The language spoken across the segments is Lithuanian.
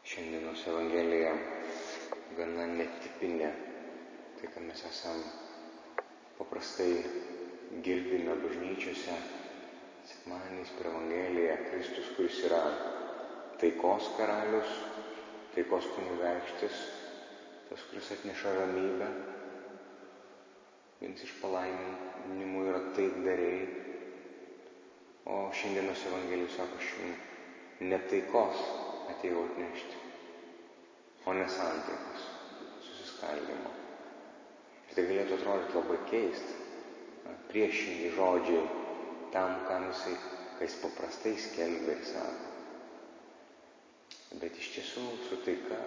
Šiandienos Evangelija gana netipinė. Tai, ką mes paprastai girdime bažnyčiose, sekmadieniais per Evangeliją, Kristus, kuris yra taikos karalius, taikos kunigaikštis, tas, kuris atneša ramybę. Vienas iš palaiminimų yra taikdariai, o šiandienos Evangelijos sako, aš jums ne taikos atėjau atnešti, o nesantaikos, susiskaldimo. Ir tai galėtų atrodyti labai keista, priešingi žodžiai tam, ką jis paprastai skelbia ir sako. Bet iš tiesų su taika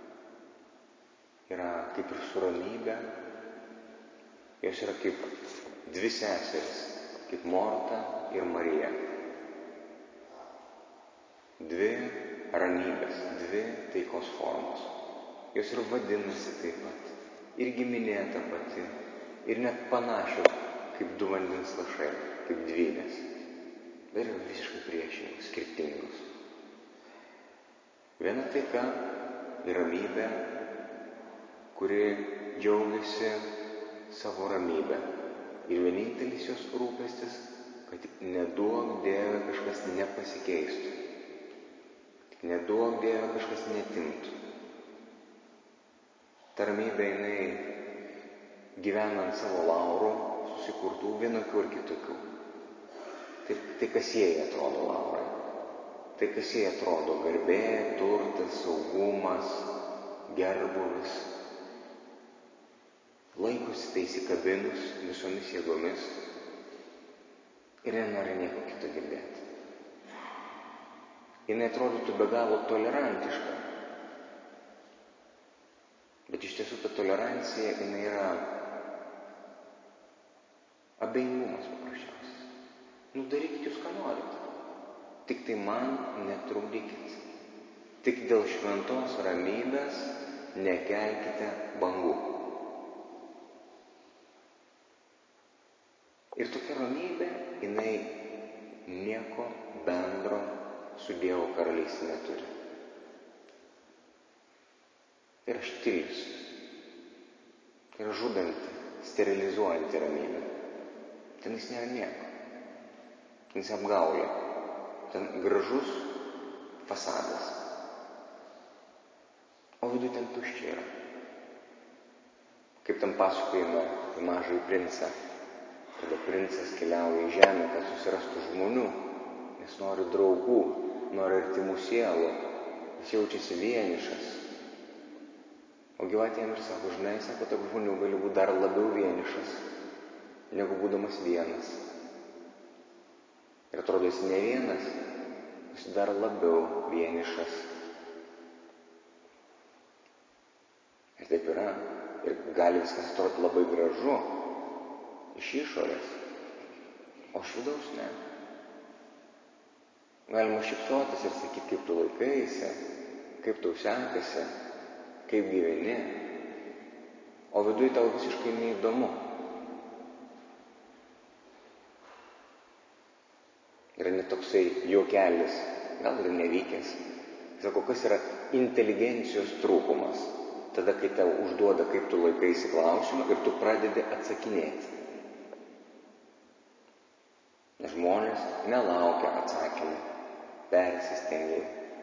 yra kaip ir su ramybė, jos yra kaip dvi seserys, kaip Morta ir Marija. Dvi ramybės, dvi taikos formos. Jos ir vadinasi taip pat, ir giminė ta pati, ir net panašios kaip du vandens lašai, kaip dvynės. Bet yra visiškai priešingos, skirtingos. Viena taika ir ramybė, kuri džiaugiasi savo ramybę. Ir vienintelis jos rūpestis, kad tik neduok Dieve kažkas nepasikeistų. Tik neduok Dieve kažkas netimtų. Ta ramybė jinai gyvena ant savo laurų, susikurtų vienokių ir kitokių. Tai kas jai atrodo laurai. Tai kas jai atrodo garbė, turtas, saugumas, gerbūvis. Laikosi tai įsikabinus visomis jėgomis ir nenori nieko kito girdėti. Jis atrodytų be galo tolerantiška, bet iš tiesų ta tolerancija jinai yra abejingumas paprasčiausias. Darykit jūs ką norite, tik tai man netrukdykit. Tik dėl šventos ramybės nekelkite bangų. Ir tokia ramybė, jinai nieko bendro su Dievo karalystė neturi. Tai yra štilis. Tai yra žudanti, sterilizuojanti ramybė. Ten jis nėra nieko. Ten jis apgaulė. Ten gražus fasadas. O viduje ten tuščia yra. Kaip tam pasakojame apie mažąjį princą. Kada princas keliauja į žemę, kad susirastų žmonių, nes nori draugų, nori artimų sielų, jis jaučiasi vienišas. O gyvatė jam ir sako, žinai, sako, tarp žmonių gali būti dar labiau vienišas, negu būdamas vienas. Ir atrodo, jis ne vienas, jis dar labiau vienišas. Ir taip yra. Ir gali viskas atrodyti labai gražu iš išorės, o iš vidaus ne. Galima šypsotis ir sakyti, kaip tu laikaisi, kaip tau sekasi, kaip gyveni, o viduje tau visiškai neįdomu. Yra net toksai juokelis, gal ir nevykęs. Sako, kas yra inteligencijos trūkumas? Tada, kai tau užduoda, kaip tu laikaisi klausimą ir tu pradedi atsakinėti. Nes žmonės nelaukia atsakymų, persistengia.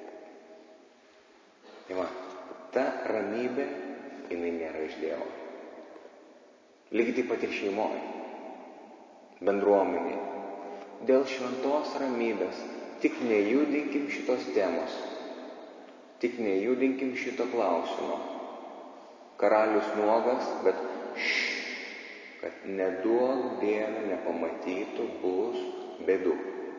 Tai va, ta ramybė, jinai nėra iš Dievo. Lygiai taip pat ir šeimoje, bendruomenėje. Dėl šventos ramybės tik nejudinkim šitos temos, tik nejudinkim šito klausimo. Karalius nuogas, bet kad neduok Dieve nepamatytų, bus bėdų.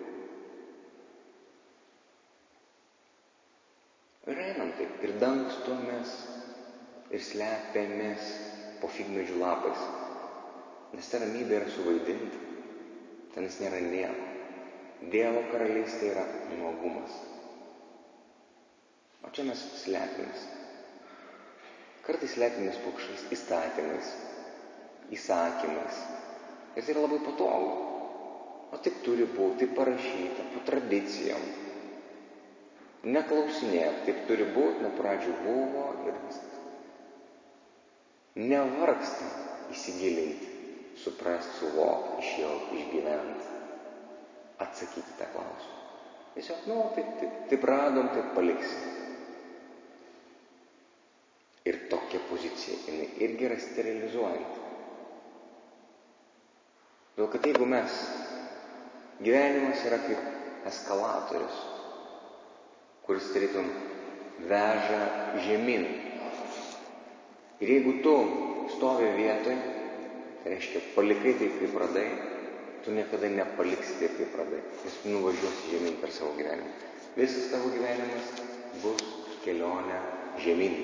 Ir einam taip, ir dangstomės, ir slepiamės po figmedžių lapais. Nes ta ramybė yra suvaidinta, ten jis nėra nieko. Dievo karalystė yra nuogumas. O čia mes slepiamės. Kartais slepiamės po kažkokiais įstatymais, įsakymais. Ir tai yra labai patogu. O taip turi būti, taip parašyta, po tradicijom. Neklausinėk, taip turi būti, nuo pradžių buvo ir viskas. Nevargsta įsigilinti, suprasti, suvokti, išjauti, išgyventi, atsakyti tą klausimą. Tiesiog, taip radom, taip paliksim. Ir tokia pozicija, jinai irgi yra sterilizuojanti. Todėl, kad jeigu gyvenimas yra kaip eskalatorius, kuris tarytum veža žemyn. Ir jeigu tu stovi vietoj, tai reiškia palikai taip, kaip radai, tu niekada nepaliksi taip, kaip radai, nes tu nuvažiuosi žemyn per savo gyvenimą. Visas tavo gyvenimas bus kelionė žemyn.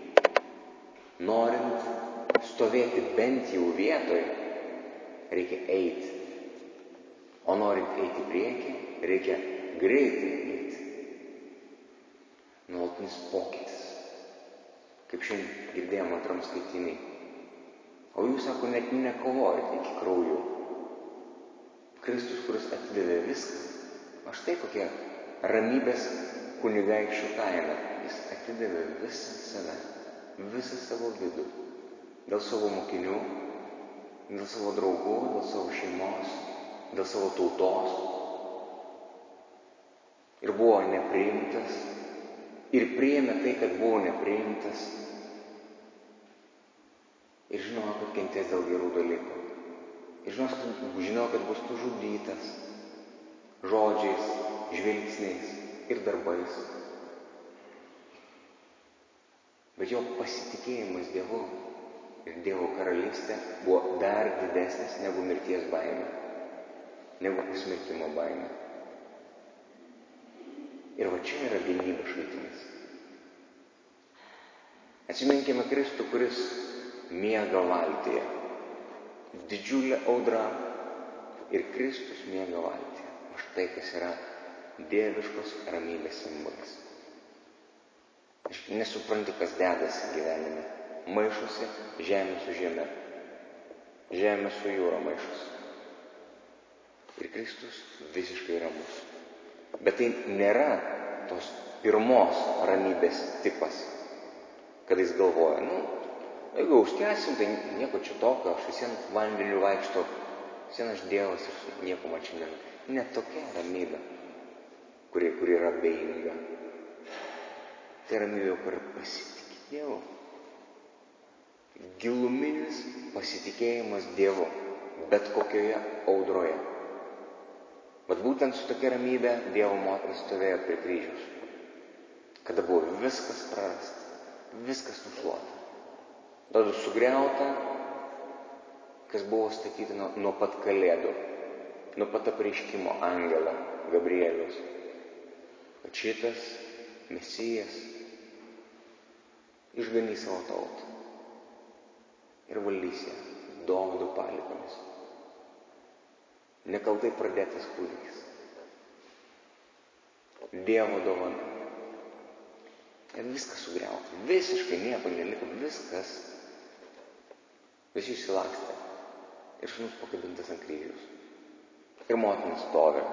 Norint stovėti bent jau vietoj, reikia eiti. O norint eiti į priekį, reikia greitai eiti. Nuolatinis pokytis. Kaip šiandien girdėjom antram skaitinį. O jūs, sako, net nekovojate iki kraujų. Kristus, kuris atidavė viską, o štai kokia ramybės kunigaikščių kaina. Jis atidavė visą save, visą savo vidų. Dėl savo mokinių, dėl savo draugų, dėl savo šeimos, dėl savo tautos. Ir buvo nepriimtas. Ir priėmė tai, kad buvo nepriimtas. Ir žinojo, kad kentės dėl gerų dalykų. Ir žinojo, kad bus nužudytas žodžiais, žvilgsniais ir darbais. Bet jo pasitikėjimas Dievu ir Dievo karalystė buvo dar didesnis negu mirties baimė, negu pasmerkimo baimė. Ir va čia yra vienybės šaltinis. Atsiminkime Kristų, kuris miega valtyje. Didžiulė audra ir Kristus miega valtyje. O štai kas yra dieviškos ramybės simbolis. Aš nesuprantu, kas dedasi gyvenime. Maišosi žemė su žemė. Žemė su jūra maišosi. Ir Kristus visiškai ramus. Bet tai nėra tos pirmos ramybės tipas, kad jis galvoja, jeigu užkęsim, tai nieko čia tokio, aš visiems vandeniu vaikšto, visiems aš Dievas ir nieko man čia nėra. Ne tokia ramybė, kuri yra abejinga. Tai ramybė, kuri pasitikė Dievu. Giluminis pasitikėjimas Dievu, bet kokioje audroje. Bet būtent su tokia ramybė Dievo motina stovėjo prie kryžiaus, kada buvo viskas prarasta, viskas nušluota. Tada sugriauta, kas buvo statyta nuo pat kalėdų, nuo pat apreiškimo angelo Gabrieliaus. Kad šitas Mesijas išganys savo tautą ir valdys ją Dovydo palikomis. Nekaltai pradėtas kūdikis. Dievo dovana. Ir viskas sugriauta. Visiškai nieko neliko. Viskas. Visi išsilakstė. Ir sūnus pakabintas ant kryžiaus. Ir motina stovi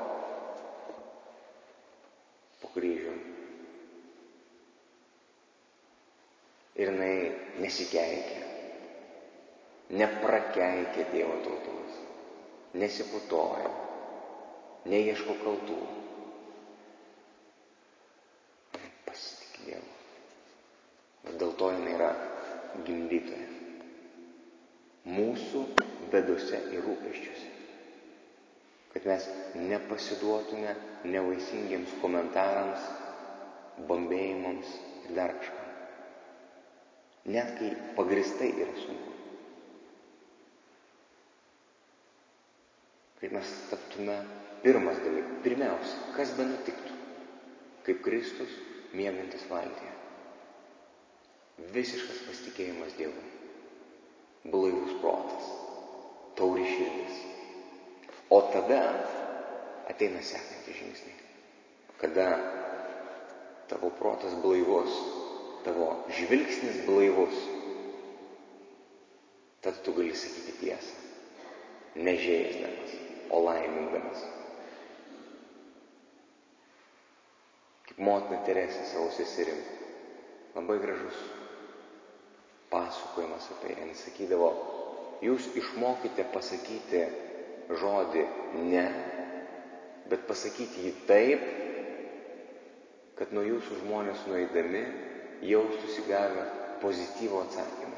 po kryžių. Ir jinai nesikeikė. Neprakeikė Dievo tautos. Nesiputoja, neieško kaltų. Pasitikė Dievu. Ir dėl to jinai yra gimdytoja. Mūsų bėdose ir rūpesčiuose. Kad mes nepasiduotume nevaisingiems komentarams, bambėjimams ir dar kažką. Net kai pagristai yra sunku. Kaip mes taptume pirmas dalykas. Pirmiausia, kas be nutiktų, kaip Kristus miegantis valtyje. Visiškas pasitikėjimas Dievu. Blaivus protas. Tauri širdis. O tada ateina sekantys žingsniai. Kada tavo protas blaivus, tavo žvilgsnis blaivus, tad tu gali sakyti tiesą. Nežeisdamas, o laimindamas. Kaip motina Teresė savo seserim. Labai gražus pasakojimas apie ją. Jis sakydavo, jūs išmokite pasakyti žodį ne, bet pasakyti jį taip, kad nuo jūsų žmonės nueidami jaustųsi gavę pozityvų atsakymą.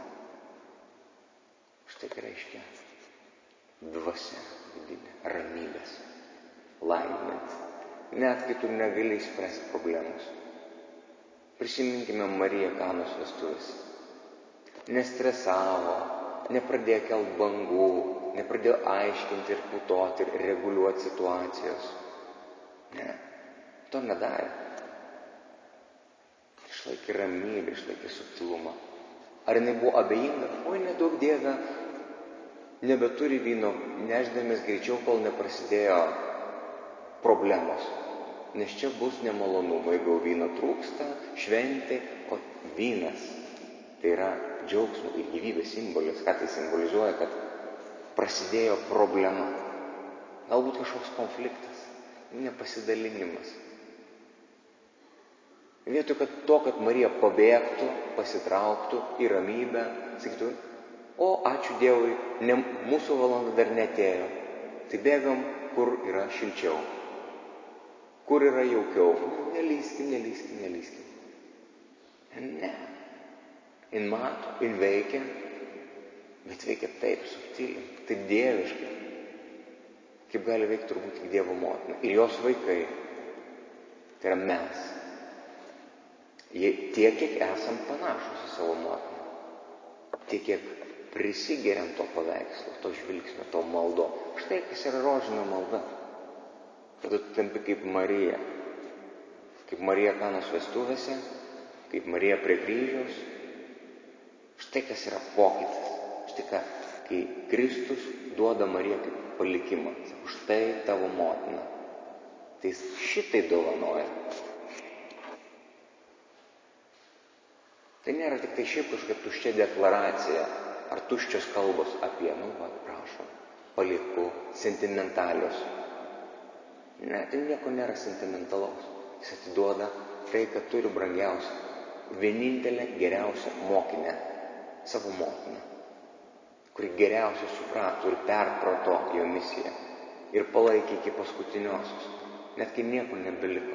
Štai ką reiškia dvasia vidinė, ramybės, laiminant, net kai tu negali išspręsti problemos. Prisiminkime Mariją Kanos vestuvėse. Nestresavo, nepradėjo kelt bangų, nepradėjo aiškinti ir putoti ir reguliuoti situacijos. Ne, to nedarė. Išlaikė ramybę, išlaikė subtilumą. Ar jinai buvo abejinga? Oi, nedaug Dieve, nebeturi vyno, nešdamės greičiau, kol neprasidėjo problemos. Nes čia bus nemalonumai, jeigu vyno trūksta, šventė, o vynas tai yra džiaugsmo ir gyvybės simbolis. Ką tai simbolizuoja, kad prasidėjo problema. Galbūt kažkoks konfliktas, nepasidalinimas. Vietoj kad Marija pabėgtų, pasitrauktų į ramybę, sakytų, o ačiū Dievui, mūsų valanda dar neatėjo. Tai bėgam, kur yra šilčiau, kur yra jaukiau. Nelyskim. Ne. Jin mato, jin veikia, bet veikia taip subtiliai, taip dieviškai, kaip gali veikti turbūt tik Dievo motina. Ir jos vaikai, tai yra mes. Tiek, kiek esam panašus į savo motiną, tiek, kiek prisigeriam to paveikslo, to žvilgsnio, to maldo. Štai kas yra rožinio malda. Kada tu tampi kaip Marija Kanos vestuvėse, kaip Marija prie kryžiaus. Štai kas yra pokytis. Štai ką, kai Kristus duoda Mariją kaip palikimą. Sako, štai tavo motina. Tai jis šitai dovanoja. Tai nėra tik tai šiaip kažkokia tuščia deklaracija ar tuščios kalbos apie, prašom, palieku, sentimentalios. Ne, tai nieko nėra sentimentalaus. Jis atiduoda tai, kad turi brangiausią, vienintelę geriausią mokinę, savo motiną, kuri geriausiai suprato ir perprato jo misiją ir palaikė iki paskutiniosios, net kai nieko nebeliko.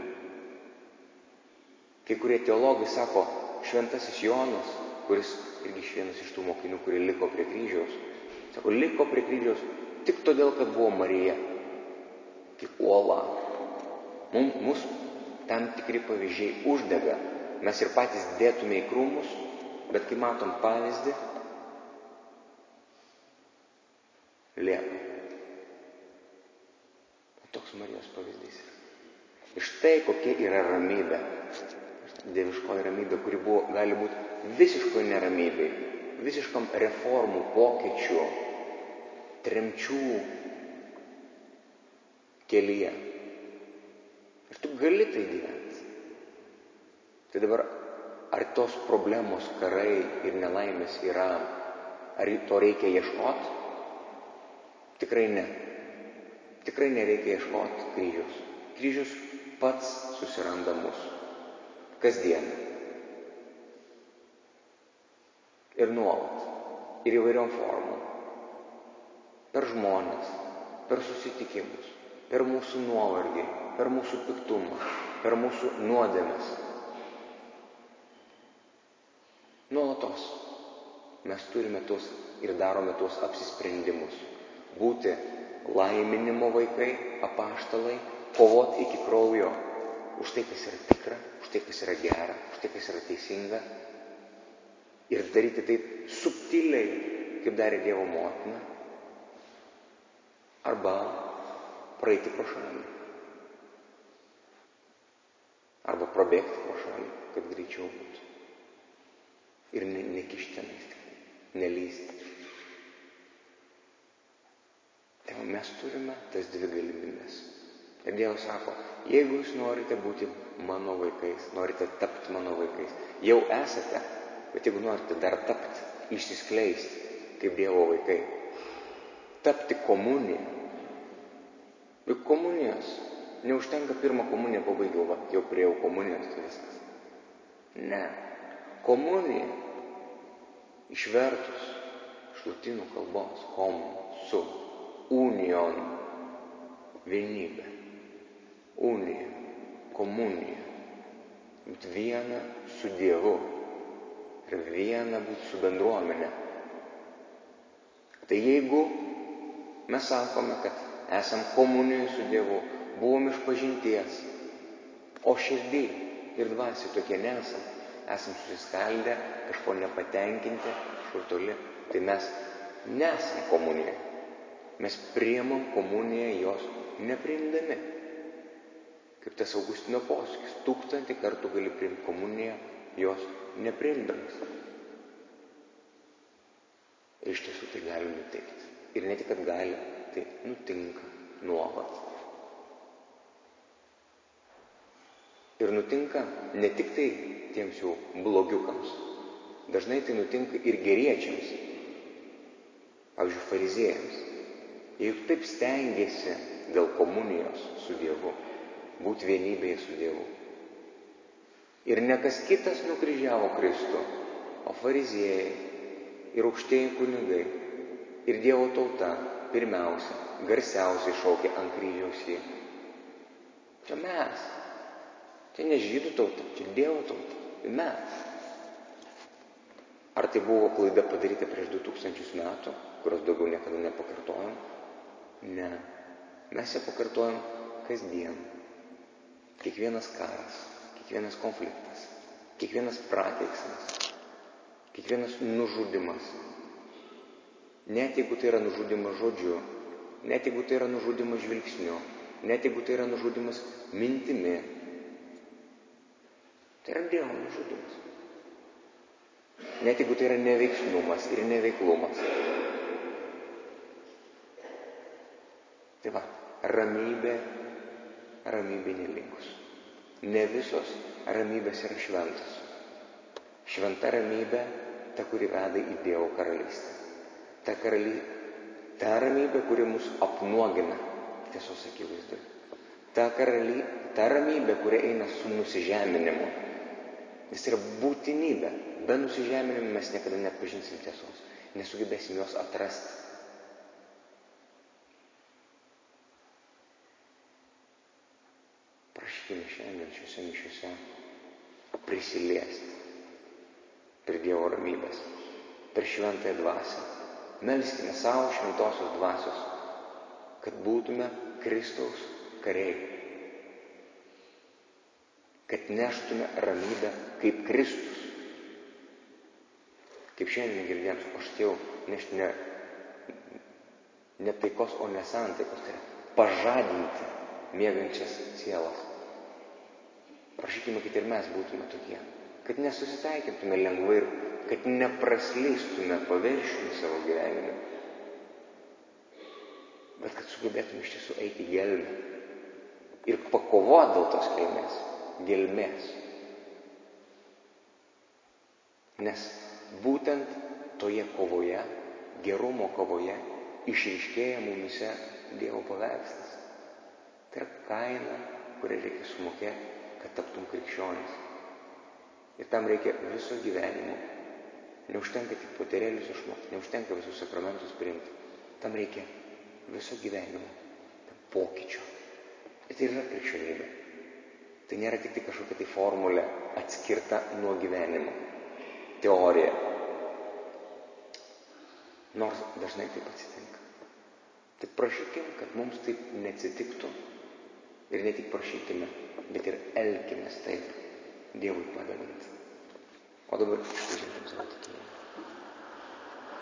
Kai kurie teologai sako, Šventasis Jonas, kuris irgi vienas iš tų mokinių, kurie liko prie kryžiaus, sako, liko prie kryžiaus tik todėl, kad buvo Marija, kaip uola. Mus tam tikri pavyzdžiai uždega. Mes ir patys dėtume į krūmus, bet kai matom pavyzdį, lieka. Toks Marijos pavyzdys yra. Ir štai kokia yra ramybė. Dieviškoji ramybė, kuri gali būti visiškoj neramybėj, visiškam reformų, pokyčių, tremčių kelyje. Ir tu gali tai gyventi. Tai dabar, ar tos problemos, karai ir nelaimės yra, ar to reikia ieškoti? Tikrai ne. Tikrai nereikia ieškoti kryžiaus. Kryžius pats susiranda mus. Kasdieną. Ir nuolat. Ir įvairiom formom. Per žmones, per susitikimus, per mūsų nuovargį, per mūsų piktumą, per mūsų nuodėmes. Nuolatos mes turime tuos ir darome tuos apsisprendimus. Būti laiminimo vaikai, apaštalai, kovoti iki kraujo už tai, kas yra tikra, už tai, kas yra gera, už tai, kas yra teisinga. Ir daryti taip subtiliai, kaip darė Dievo motina. Arba praeiti pro šalį. Arba prabėgti pro šalį, kad greičiau būtų. Ir nekištenais, nelysti. Tai mes turime tas dvi galimybės. Ir Dievas sako, jeigu jūs norite būti mano vaikais, norite tapti mano vaikais, jau esate, bet jeigu norite dar tapti, išsiskleisti kaip Dievo vaikai, tapti komuniją. Juk komunijos Neužtenka pirmą komuniją pabaigiau, jau priejau komunijos, tai viskas. Ne. Komunija, išvertus iš lotynų kalbos, su, union, vienybė, unija, komunija, būti viena su Dievu ir viena būti su bendruomenė. Tai jeigu mes sakome, kad esam komunijoje su Dievu, buvom išpažinties, o širdį ir dvasiai tokie nesam, esam susiskaldę, kažko nepatenkinti, kažkur toli, tai mes nesam komunijoje. Mes priimam komuniją jos nepriimdami. Kaip tas Augustino posakis, 1000 kartų gali priimti komuniją jos nepriimdamas. Ir iš tiesų tai gali nutikti. Ir ne tik, kad gali, tai nutinka nuolat. Ir nutinka ne tik tai tiems jau blogiukams. Dažnai tai nutinka ir geriečiams. Pavyzdžiui, fariziejams. Jie juk taip stengiasi dėl komunijos su Dievu, būti vienybėje su Dievu. Ir ne kas kitas nukryžiavo Kristų, o fariziejai ir aukštieji kunigai ir Dievo tauta pirmiausia, garsiausiai šaukė ant kryžiaus jį. Čia mes. Čia ne žydų tauta, čia Dievo tauta. Tai mes. Ar tai buvo klaida padaryta prieš 2000 metų, kurios daugiau niekada nepakartojom? Ne. Mes ją pakartojom kasdien. Kiekvienas karas, kiekvienas konfliktas, kiekvienas prakeiksmas, kiekvienas nužudimas. Net jeigu tai yra nužudimas žodžiu, net jeigu tai yra nužudimas žvilgsniu, net jeigu tai yra nužudimas mintimi, tai yra Dievo nužudimas. Net jeigu tai yra neveiksnumas ir neveiklumas. Tai va, ramybė nelygus. Ne visos ramybės yra šventos. Šventa ramybė, ta, kuri veda į Dievo karalystę. Ta ramybė, kuri mus apnuogina tiesos akivaizdui. Ta ramybė, kuri eina su nusižeminimu. Jis yra būtinybė. Be nusižeminimo mes niekada neatpažinsim tiesos. Nesugebėsim jos atrasti. Prašykime šiandien šiuose mišiuose prisiliesti prie Dievo ramybės, per šventąją dvasią. Melskime savo šventosios dvasios, kad būtume Kristaus kariai. Kad neštume ramybę kaip Kristus. Kaip šiandien girdėjom, aš atėjau nešti ne taikos, o nesantaikos. Tai yra pažadinti miegančias sielas. Prašykime, kad ir mes būtume tokie. Kad nesusitaikytume lengvai ir kad nepraslystume paviršiumi savo gyvenime. Bet kad sugebėtume iš tiesų eiti į gelmę ir pakovoti dėl tos gelmės. Nes būtent toje kovoje, gerumo kovoje, išryškėja mumise Dievo paveikslas. Tai yra kaina, kurią reikia sumokėti, kad taptum krikščionis. Ir tam reikia viso gyvenimo. Neužtenka tik poterėlius išmokti, neužtenka visus sakramentus priimti. Tam reikia viso gyvenimo, pokyčio. Ir tai yra krikščionybė. Tai nėra tik kažkokia tai formulė atskirta nuo gyvenimo. Teorija. Nors dažnai taip atsitinka. Tik prašykime, kad mums taip neatsitiktų. Ir ne tik prašykime, bet ir elkimės taip, Dievui padedant. O dabar išpažinkim savo tikėjimą.